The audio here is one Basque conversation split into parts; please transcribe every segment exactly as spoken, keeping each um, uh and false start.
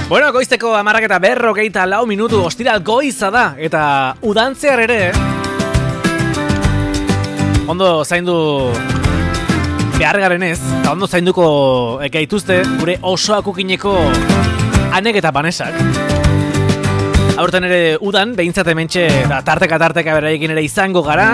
Bueno, goizteko hamarrak eta berrogeita lau minutu ostiral goiza da, eta udantzear ere, ondo zaindu behar garen ez, eta ondo zainduko gaituzte gure osoak ukineko Anek eta Banesak. Aurten ere udan, behintzat hementxe, eta tarteka-tarteka beraiekin ere izango gara.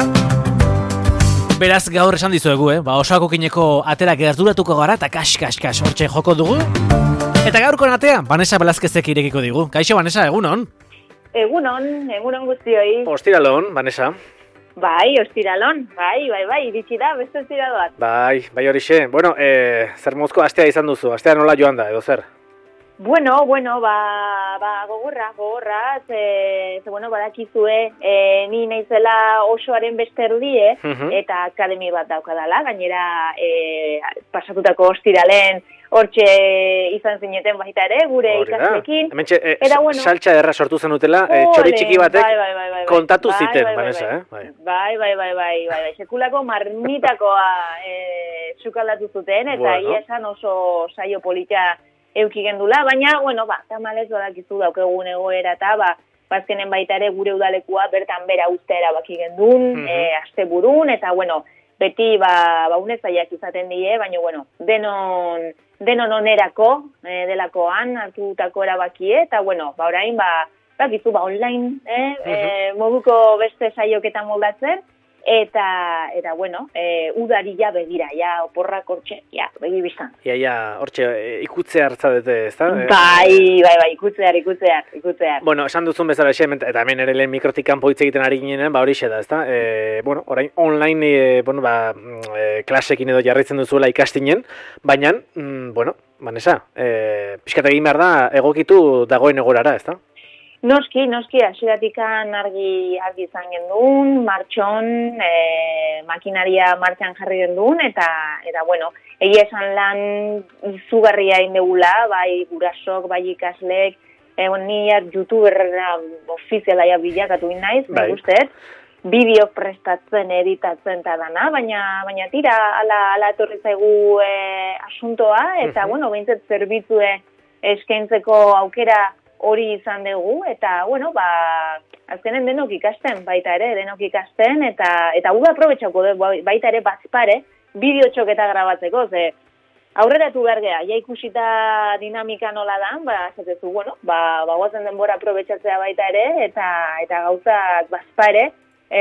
Beraz gaur esan dizuegu, eh? Ba, osoak ukineko atera gerturatuko gara, eta kas-kas-kas hortxe joko dugu. Eta gaurko atea, Banesa Belazkezek irekiko digu. Kaixo, Banesa, egunon? Egunon, egunon guztioi. Ostiralon, Banesa. Bai, ostiralon, bai, bai, bai, iritsi da, beste ostiradoat. Bai, bai horixe. Bueno, eh, zer mozko astea izan duzu, astea nola joan da, edo zer? Bueno, bueno, ba, ba gogorra, gogorra, ze, ze bueno, badakizue, e, ni naizela osoaren beste erdie, uh-huh. eta akademi bat daukadala, gainera e, pasatutako ostiralen, hortxe izan zineten baita ere, gure ikaslekin. Hementxe, e, eta, bueno, saltxa erra sortu zen utela, e, txori txiki batek bai, bai, bai, bai, kontatu bai, ziten, bai, bai, Banesa, eh? Bai, bai, bai, bai, bai, bai, bai, sekulako marmitakoa e, sukaldatu zuten, eta bueno. Ia esan oso saio polita euki gendula, baina, bueno, ba, tamalez badakizu daukegun egoera eta, ba, bazkenen baita ere gure udalekua bertan bera uste erabaki gendun, mm-hmm. e, asteburun, eta, bueno, beti, ba, ba unezaiak izaten die, baina, bueno, denon, denon onerako, e, delakoan, hartutako erabakie, eta, bueno, ba, orain, ba, bakizu, ba, online, eh, mm-hmm. e, moduko beste saioketan moldatzen, eta, eta bueno, e, udari ja begira, ja, oporrak hortxe, ja, begi biztan. Ja, ja, hortxe, e, ikutze hartza dute, ez da? Bai, bai, bai, ikutzear, ikutzear, ikutzear. Bueno, esan duzun bezala xe, eta hemen ere lehen mikrotik kanpo hitz egiten ari ginen, ba hori xe da, ez da? E, bueno, orain online, e, bueno, ba, e, klasekin edo jarraitzen duzuela ikastinen, baina, mm, bueno, Banesa, e, pixkat egin behar da, egokitu dagoen egorara, ez da? Noski, noski, hasieratikan argi argi izan gendun, martxon, e, makinaria martxan jarri gendun, eta, eta bueno, egia esan lan izugarria indegula, bai gurasok, bai ikaslek, e, ni youtuberra ofiziala ja bilakatu naiz, bai guztet, bideo prestatzen, editatzen eta dana, baina, baina tira, ala, ala etorri zaigu e, asuntoa, eta, uh-huh. bueno, behintzat zerbitzue eskaintzeko aukera hori izan dugu, eta, bueno, ba, azkenen denok ikasten, baita ere, denok ikasten, eta eta uda aprobetxako dugu, baita ere, bazpare, bideo txoketa grabatzeko, ze, aurreratu behar geha, ja ikusita dinamika nola da, ba, zatezu, bueno, ba, ba, guazen denbora aprobetxatzea baita ere, eta eta gauzak bazpare,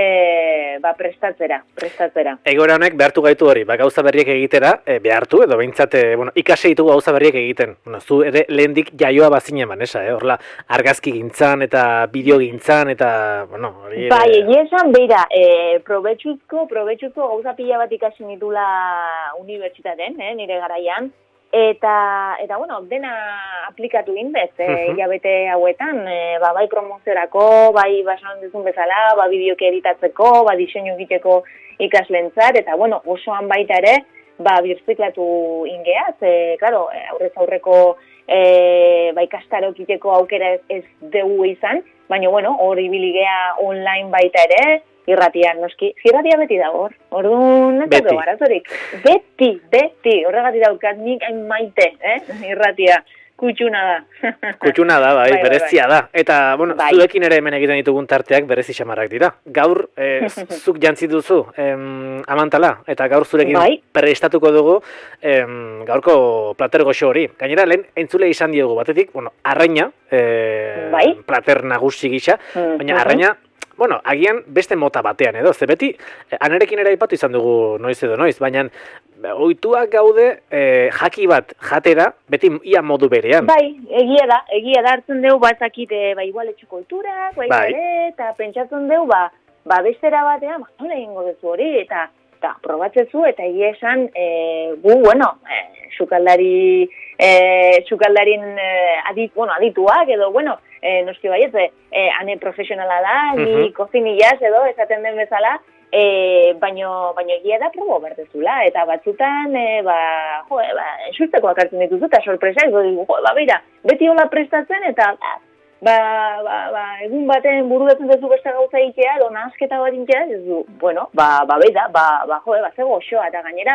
E, ba, prestatzera, prestatzera. Egora honek behartu gaitu hori, ba, gauza berriek egitera, e, behartu, edo behintzat, e, bueno, ikase ditugu gauza berriek egiten. Bueno, zu ere lehendik jaioa bazinen, Banesa, eh? Horla, argazki gintzan, eta bideo gintzan, eta, bueno, hori... Ere... Bai, egia esan, beira, e, probetxuzko, probetxuzko gauza pila bat ikasi nitula unibertsitaten, eh, nire garaian, Eta, eta bueno, dena aplikatu indez, eh, hilabete hauetan, eh, ba, bai promoziorako, bai basan duzun bezala, ba, bideoke editatzeko, ba, diseinu egiteko ikaslentzat, eta bueno, osoan baita ere, ba, birziklatu ingeaz, eh, claro, aurrez aurreko eh, ba, ikastarok iteko aukera ez, ez dugu izan, baina bueno, hori biligea online baita ere, irratian, noski, irratia beti dago hor, orduan, ez dago barazorik. Beti, beti, horregatik daukat nik hain maite, eh? Irratia, kutxuna da. Kutxuna da, bai, bai berezia bai. Da. Eta, bueno, bai. Zuekin ere hemen egiten ditugun tarteak berezi xamarrak dira. Gaur, eh, zuk jantzi duzu, em, amantala, eta gaur zurekin bai. Prestatuko dugu em, gaurko plater goxo hori. Gainera, lehen, entzule izan diogu batetik, bueno, arraina, eh, bai. Plater nagusi gisa, mm, baina uh-huh. arraina, bueno, agian beste mota batean edo, ze beti, anarekin ere aipatu izan dugu noiz edo noiz, baina ohituak gaude eh, jaki bat jatera, beti ia modu berean. Bai, egia da, egia da hartzen dugu, bazakite, ba, igual etxeko kulturak, bai, bai. Ere, eta pentsatzen dugu, ba, ba bestera batean, ba, nola egingo duzu hori, eta, eta probatzezu, eta egia esan, e, gu, bueno, e, sukaldari, e, sukaldarin e, adit, bueno, adituak, edo, bueno, E, noski baiet, e, ane profesionala da, ni uh-huh. kozinilaz edo, esaten den bezala, e, baino, baino egia da probo berdezula, eta batzutan, e, ba, jo, e, ba, susteko akartzen dituzu, eta sorpresa, edo, jo, ba, beira, beti hola prestatzen, eta, ba, ba, ba, egun baten burudatzen duzu beste gauza ikea, edo nahasketa bat ikea, ez du, bueno, ba, ba, beida, ba, ba, jo, e, ba, zego osoa, eta gainera,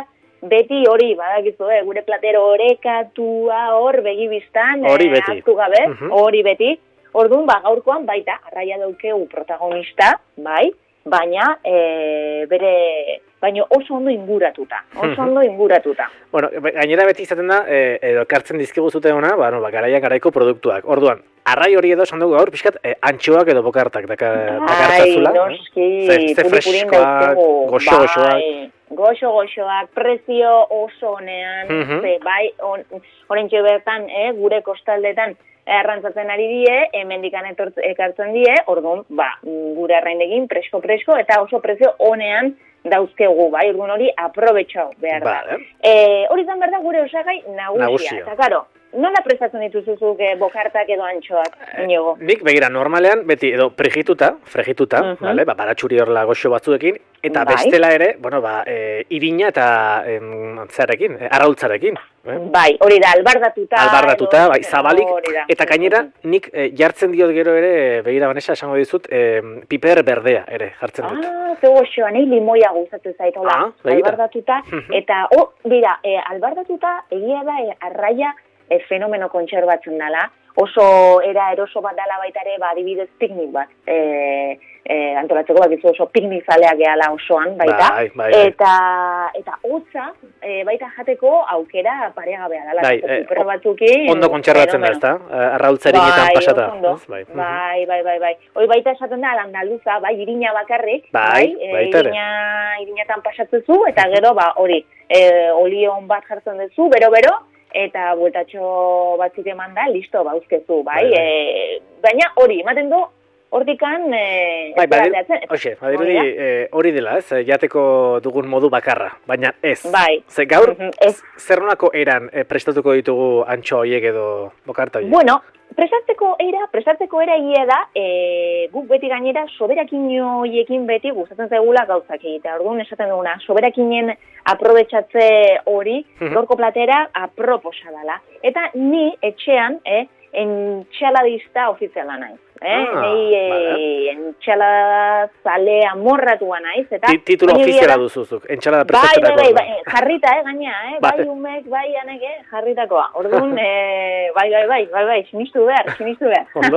beti hori, badakizu, eh, gure platero orekatua hor begibistan, hori beti. Aztu gabe, hori uh-huh. beti. Orduan, ba, gaurkoan baita, arraia daukegu protagonista, bai, baina e, bere, baina oso ondo inguratuta, oso ondo inguratuta. Bueno, gainera beti izaten da, e, edo kartzen dizkigu zute hona, ba, no, ba, garaia garaiko produktuak. Orduan, arrai hori edo esan dugu gaur, pixkat, e, antxoak edo bokartak dakartzazula. Bai, noski, puri-purin dauzkegu. Goxo-goxoak. Goxo-goxoak, prezio oso honean, uh-huh. ze, bai, horrentxe on, bertan, eh, gure kostaldetan, arrantzatzen ari die, hemendikan ekartzen die, orduan, ba, gure arraindegin presko-presko, eta oso prezio honean dauzkegu, bai, orduan hori aprobetxau behar da. Vale. E, hori zan behar da gure osagai nagusia. Eta, karo, nola prestatzen dituzuzuk eh, bokartak edo antxoak, inigo? Eh, nik, begira, normalean, beti, edo frigituta, frigituta, uh-huh. vale, ba, baratxuri horla goxo batzuekin, eta bai. bestela ere, bueno, ba, e, irina eta em, zarekin, e, arraultzarekin. Eh? Bai, hori da, albardatuta. Albardatuta, bai, zabalik, eta gainera, nik e, jartzen diot gero ere, begira, Vanessa, esango dizut, e, piper berdea ere jartzen dut. Ah, ze goxoa, nahi limoia guztatu zait, hola, ah, albardatuta, eta, oh, bera, e, albardatuta, egia da, e, arraia, e, fenomeno kontserbatzen dela, oso era eroso bat dela baita ere, ba, adibidez piknik bat, e, e, antolatzeko bat gizu oso piknik zaleak gehala osoan, baita, bai, bai, bai. eta eta hotza e, baita jateko aukera paregabea dela. Bai, e, batzuki, ondo kontserbatzen da, ezta? Arraultzarinetan bai, pasata. Bai, bai, bai, bai, bai. Hoi baita esaten da, landaluza, bai, irina bakarrik, bai, bai, e, irina, irinatan pasatzezu, eta gero, ba, hori, e, olion bat jartzen duzu, bero-bero, eta bueltatxo batzuk eman da, listo, bauzkezu, bai? bai, bai. E, baina hori, ematen du, hortikan... E, bai, badir, oxe, badirudi hori e, dela, ez, jateko dugun modu bakarra, baina ez. Bai. Ze gaur, ez. Zer nolako eran e, prestatuko ditugu antxo horiek edo bokarta horiek? Bueno, prestatzeko era, prestatzeko era egia da, e, guk beti gainera soberakin horiekin beti gustatzen zaigula gauzak egitea. Orduan esaten duguna, soberakinen aprobetxatze hori, gorko platera aproposa dela. Eta ni etxean, eh, entxaladista ofiziala naiz. Eh? Ah, Nei eh, entxalada zale amorratua naiz. Eta titulo ofiziala duzuzuk, entxalada prestatzetako. Bai, bai, bai, jarrita, eh, gaina, eh? Bai, bai umek, bai anek, eh, jarritakoa. Orduan, eh, bai, bai, bai, bai, bai, sinistu behar, sinistu behar. Ondo.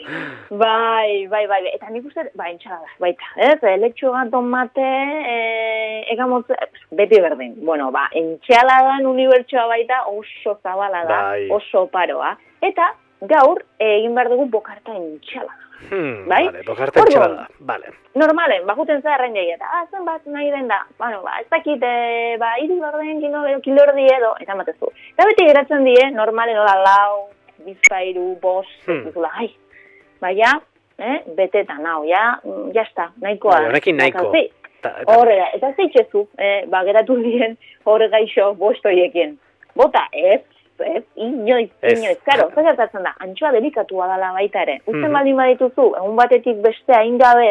bai, bai, bai, eta nik uste, bai, entxalada, baita, ez? Letxoga, tomate, eh, egamotz, beti berdin. Bueno, ba, entxaladan unibertsoa baita oso zabala da, bai. Oso paroa. Eta, gaur, egin behar dugu bokarta entxalada. Hmm, bai? Vale, bokarta entxalada, vale. Normalen, bajuten zerren jai, eta, ah, zen bat nahi den da, bueno, ba, ez dakit, e, ba, iru orden, kilordi edo, eta matezu. Eta beti geratzen die, normalen, hola, lau, bizpairu, bos, hmm. zula, ai, baina, eh, betetan, hau, ja, jazta, nahikoa. Bai, honekin nahiko. Horrela, eta zeitzezu, eh, ba, geratu dien, horre gaixo, bostoiekin. Bota, ez, ez, inoiz, inoiz, karo, zertatzen da, antxoa delikatua dela baita ere. Uzten mm-hmm. baldin badituzu, egun batetik bestea ingabe,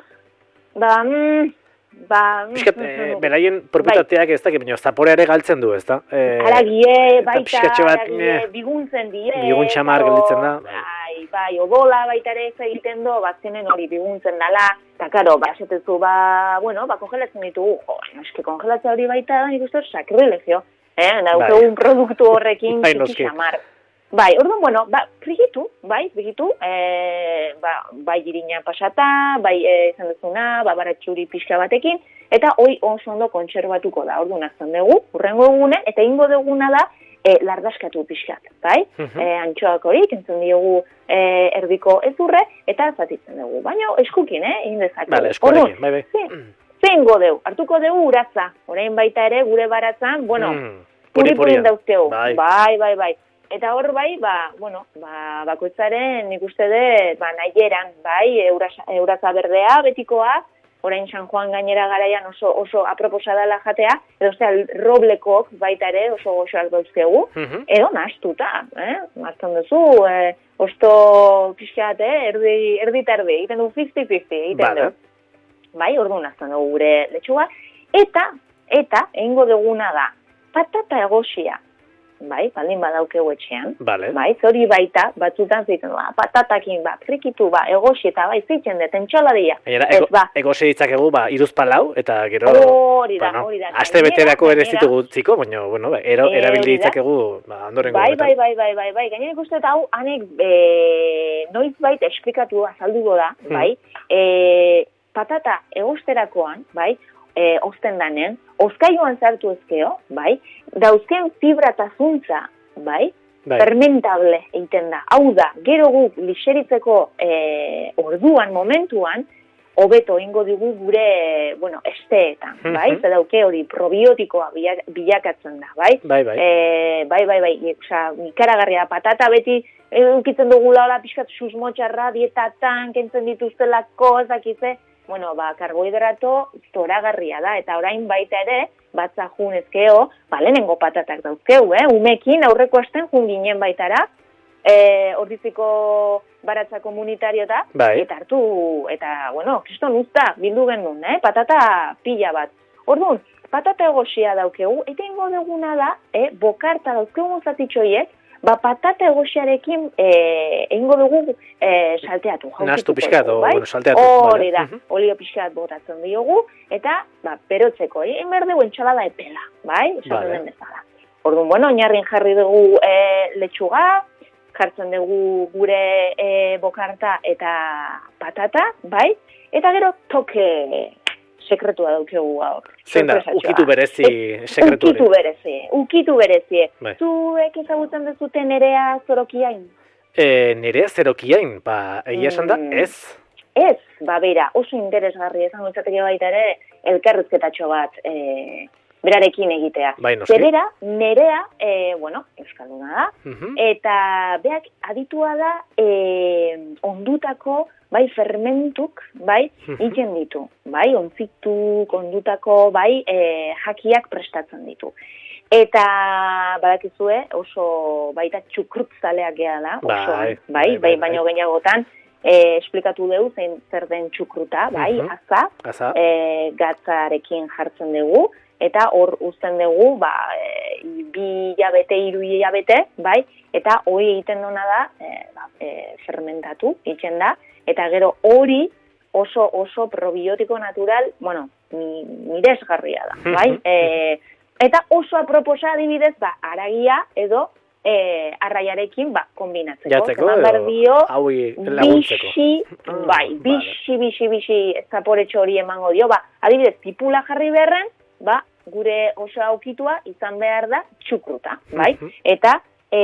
ba, mm, ba... Piskat, mm, e, beraien propietateak bai. Ez da, baina zapore ere galtzen du, ez da? E, Aragie, baita, aragie, biguntzen die. Bigun txamar gelditzen da. Bai, bai, odola baita ere ez egiten do, batzenen hori biguntzen dala, eta karo, ba, esetezu, ba, bueno, ba, kongelatzen ditugu, jo, eski kongelatzea hori baita, nik uste, sakrilegio. Eh, nauke un produktu horrekin txiki xamar. Bai, orduan, bueno, ba, frigitu, bai, frigitu, e, ba, bai irina pasata, bai izan e, duzuna, ba, baratxuri pixka batekin, eta hoi oso ondo kontserbatuko da, orduan azten dugu, urrengo egune, eta ingo duguna da, e, lardaskatu pixkat, bai? Uh-huh. E, antxoak hori, kentzen diogu e, erdiko ezurre, eta zatitzen dugu, baina eskukin, eh, egin dezake. Bale, eskuarekin, bai, bai. Sí. Zeingo deu, hartuko deu uratza, orain baita ere gure baratzan, bueno, mm, puri-purin dauzkeu, bai. bai, bai, bai. Eta hor bai, ba, bueno, ba, bakoitzaren nik uste de, ba, nahieran, bai, euratza berdea, betikoa, orain San Juan gainera garaian oso, oso aproposa dela jatea, edo zera, roblekok baita ere oso goxoak dauzkegu, mm-hmm. edo nahaztuta, eh, nahaztan duzu, eh, osto pixkat, eh, erdi, erdi tardi, egiten du fifty fifty, egiten vale. Du. Bai, orduan azten dugu gure letxuga, eta, eta, egingo duguna da, patata egosia, bai, baldin badaukeu etxean, vale. bai, zori baita, batzutan zitzen, ba, patatakin, ba, frikitu, ba, egosi eta bai, zitzen dut, entxaladia. Gainera, ego, ba. egosi ditzakegu, ba, iruzpalau, eta gero... Hori da, hori da. Aste beterako ere zitugu txiko, baina, bueno, ba, ero, e, erabili ditzakegu, ba, ondorengo bai, bai, bai, bai, bai, bai, gainera ikuste eta hau, hanek, e, noiz bait esplikatu azalduko da, hmm. bai, e, patata egosterakoan, bai, e, osten danen, oskailuan sartu ezkeo, bai, dauzken fibra eta zuntza, bai, bai, fermentable egiten da. Hau da, gero guk lixeritzeko e, orduan, momentuan, hobeto ingo digu gure, bueno, esteetan, bai, mm-hmm. Zedauke hori probiotikoa bilakatzen da, bai, bai, bai, e, bai, bai, bai, oza, ikaragarria patata beti, eukitzen dugula hola pixkat susmotxarra, dietatan, kentzen dituztelako, ezakize, bueno, ba, karbohidrato zoragarria da, eta orain baita ere, batza junezkeo, ba, lehenengo patatak dauzkeu, eh? Umekin aurreko asten jun ginen baitara, eh, ordiziko baratza komunitario da, bai. Eta hartu, eta, bueno, kriston usta, bildu genuen, eh? Patata pila bat. Orduan, patata egosia daukegu, eta ingo duguna da, eh? Bokarta dauzkegu zatitxoiek, ba, patata egosiarekin eh, egingo dugu eh, salteatu. Nastu pixkat, o, bai? Bueno, salteatu. Hori da, uh-huh. Olio pixkat botatzen diogu, eta, ba, perotzeko, egin behar dugu entxalada epela, bai? Vale. Orduan, bueno, oinarrin jarri dugu eh, letxuga, jartzen dugu gure eh, bokarta eta patata, bai? Eta gero toke sekretua daukegu gaur. Zein da, ukitu berezi sekretu hori. Ukitu berezi, ukitu berezi. Bai. Zuek ezagutzen dezute Nerea Zorokiain? E, Nerea Zorokiain, ba, egia esan da, ez? Ez, ba, beira, oso interesgarri esan gutzateke baita ere, elkarrezketatxo bat e, berarekin egitea. Bai, noski. Zerera, Nerea, e, bueno, euskalduna da, uh-huh. Eta beak aditua da e, ondutako, bai, fermentuk, bai, iten ditu, bai, ontzituk, ondutako, bai, e, jakiak prestatzen ditu. Eta, badakizue, oso baita txukrutzaleak gehala, oso, bai, bai, bai, bai, baino bai. Gehiagotan, e, esplikatu dugu, zein zer den txukruta, bai, uh-huh. aza, aza. E, gatzarekin jartzen dugu, eta hor uzten dugu, ba, e, bi hilabete, hiru hilabete, bai, eta hori egiten duna da, e, ba, e, fermentatu, itzen da, eta gero hori oso oso probiotiko natural, bueno, miresgarria da, bai? e, eta oso aproposa adibidez, ba, aragia edo e, arraiarekin, ba, kombinatzeko. Jatzeko edo haui laguntzeko. Bixi, bai, bixi, bixi, bixi, zaporetxo hori emango dio, ba, adibidez, tipula jarri beharren, ba, gure oso aukitua izan behar da txukruta, bai? Eta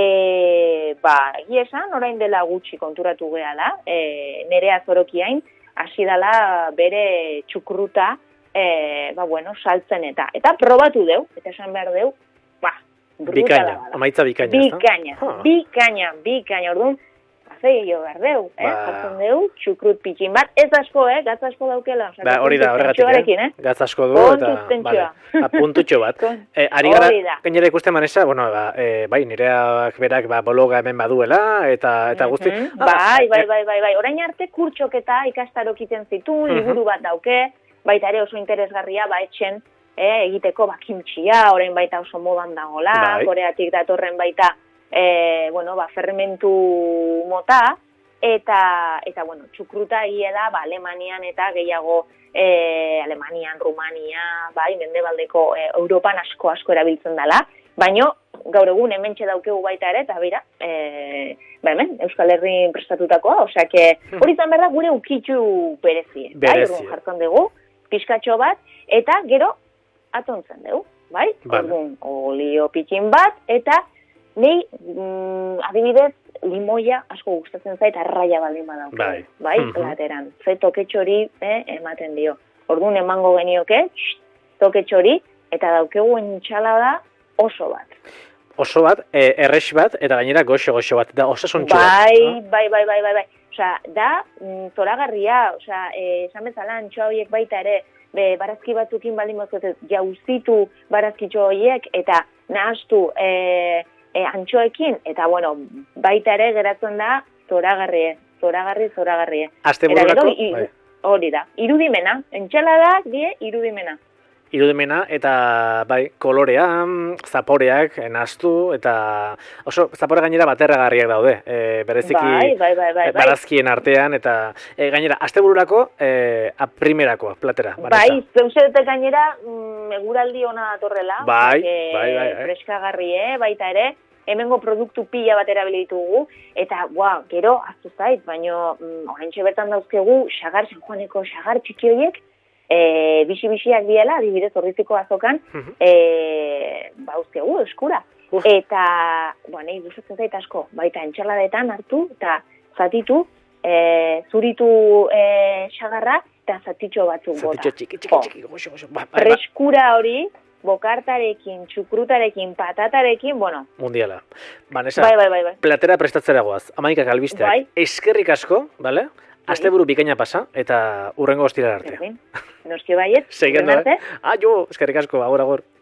E, ba, esan, orain dela gutxi konturatu gehala, e, Nerea Zorokiain, hasi dela bere txukruta, e, ba, bueno, saltzen eta. Eta probatu deu, eta esan behar deu, ba, brutala bikaina, bada. Amaitza bikaina, bikaina, huh. bikaina, bikaina, orduan, zei jo behar deu, eh? Ba. Jartzen deu, txukrut pitxin bat, ez asko, eh? Gatz asko daukela. O sea, ba, hori da, horregatik, eh? eh? Gatz asko du, eta, vale, apuntutxo bat. eh, ari gara, gainera ikusten manesa, bueno, ba, eh, bai, nireak berak, ba, bologa hemen baduela, eta, eta guzti. Mm-hmm. ah, bai, bai, bai, bai, bai, orain arte kurtxoketa ikastarok iten zitu, liburu bat dauke, baita ere oso interesgarria, ba, etxen, eh, egiteko, ba, kimtxia, orain baita oso modan dagoela, bai. Koreatik datorren baita, E, bueno, ba, fermentu mota, eta, eta bueno, txukruta egia da, ba, Alemanian eta gehiago e, Alemanian, Rumania, bai, mendebaldeko e, Europan asko asko erabiltzen dela, baino, gaur egun hementxe daukegu baita ere, eta bera, e, ba hemen, Euskal Herrin prestatutakoa, osea, hori zan behar da gure ukitxu berezie, bai, orduan jartzen dugu, pixkatxo bat, eta gero, atontzen dugu, bai, orduan, olio pitxin bat, eta Nei, mm, adibidez, limoia asko gustatzen zait arraia baldin badauke, bai, bai mm-hmm. lateran. Ze toketxori eh, ematen dio. Orduan emango genioke, toketxori, eta daukegu entxalada oso bat. Oso bat, eh, errex bat, eta gainera goxo-goxo bat, da osasuntxo bat. Bai, bai, bai, bai, bai, bai. Osea, da, mm, zoragarria, osea, esan eh, bezala antxoa horiek baita ere, be, barazki batzukin baldin bazuet, jauzitu barazkitxo horiek, eta nahaztu, eh, E, antxoekin, eta bueno, baita ere geratzen da zoragarrie, zoragarri, zoragarrie. Aste bururako, bai. Hori da, irudimena, entxaladak die irudimena. irudimena eta bai, kolorea, zaporeak, nahastu, eta oso zapore gainera baterragarriak daude, e, bereziki bai, bai, bai, bai, barazkien artean, eta e, gainera, astebururako e, aprimerakoa, platera. Bai, zeuze dute gainera, mm, eguraldi ona datorrela, bai, bai, bai, bai. freskagarri, eh, baita ere, hemengo produktu pila batera ditugu, eta, wow, gero, aztu zait, baino, mm, oraintxe bertan dauzkegu, xagar, San Juaneko xagar txiki horiek, e, bisi-bisiak diela, adibidez horriziko azokan, uh-huh. e, bauzkegu, eskura. Uh. Eta, bueno, nahi, gustatzen zait asko, baita entxaladetan hartu, eta zatitu, e, zuritu e, xagarra, eta zatitxo batzuk bota. Zatitxo txiki, txiki, txiki, goxo, goxo. Ba, ba, ba. Freskura hori, bokartarekin, txukrutarekin, patatarekin, bueno. Mundiala. Vanessa, bai, bai, bai, bai. platera prestatzera goaz, amaikak albisteak. Bai. Eskerrik asko, bale? Asteburu bikaina pasa, eta urrengo ostira arte. Noski baiet. Segendo, eh? Ah, jo, eskerrik asko, agor, agor.